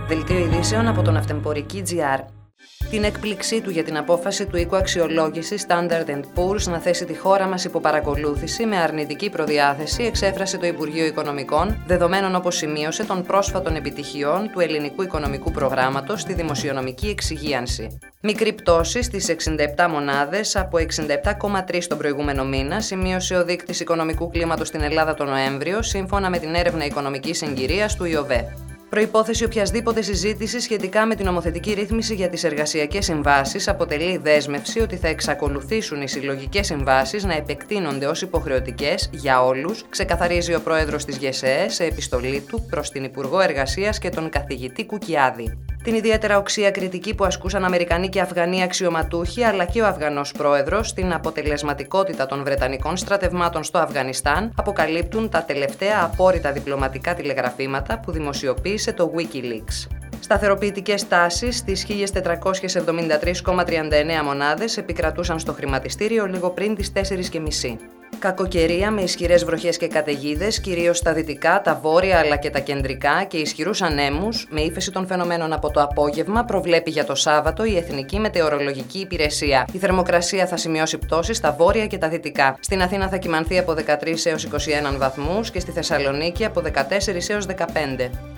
Δελτίο ειδήσεων από τον Αυτεμπορική.gr. Την έκπληξή του για την απόφαση του οίκου αξιολόγησης Standard & Poor's να θέσει τη χώρα μας υπό παρακολούθηση με αρνητική προδιάθεση εξέφρασε το Υπουργείο Οικονομικών, δεδομένων όπως σημείωσε των πρόσφατων επιτυχιών του ελληνικού οικονομικού προγράμματος στη δημοσιονομική εξυγίανση. Μικρή πτώση στις 67 μονάδες από 67,3 τον προηγούμενο μήνα σημείωσε ο δείκτης οικονομικού κλίματος στην Ελλάδα τον Νοέμβριο, σύμφωνα με την έρευνα οικονομικής συγκυρίας του ΙΟΒΕ. Προϋπόθεση οποιασδήποτε συζήτηση σχετικά με την νομοθετική ρύθμιση για τις εργασιακές συμβάσεις αποτελεί δέσμευση ότι θα εξακολουθήσουν οι συλλογικές συμβάσεις να επεκτείνονται ως υποχρεωτικές για όλους, ξεκαθαρίζει ο πρόεδρος της ΓΕΣΕΕ σε επιστολή του προς την Υπουργό Εργασίας και τον καθηγητή Κουκιάδη. Την ιδιαίτερα οξία κριτική που ασκούσαν Αμερικανοί και Αφγανοί αξιωματούχοι, αλλά και ο Αφγανός πρόεδρος στην αποτελεσματικότητα των Βρετανικών στρατευμάτων στο Αφγανιστάν, αποκαλύπτουν τα τελευταία απόρριτα διπλωματικά τηλεγραφήματα που δημοσιοποίησε το WikiLeaks. Σταθεροποιητικές τάσεις στις 1.473,39 μονάδες επικρατούσαν στο χρηματιστήριο λίγο πριν τις 4.30. Κακοκαιρία με ισχυρές βροχές και καταιγίδες, κυρίως στα δυτικά, τα βόρεια αλλά και τα κεντρικά και ισχυρούς ανέμους, με ύφεση των φαινομένων από το απόγευμα, προβλέπει για το Σάββατο η Εθνική Μετεωρολογική Υπηρεσία. Η θερμοκρασία θα σημειώσει πτώση στα βόρεια και τα δυτικά. Στην Αθήνα θα κυμανθεί από 13 έως 21 βαθμούς και στη Θεσσαλονίκη από 14 έως 15.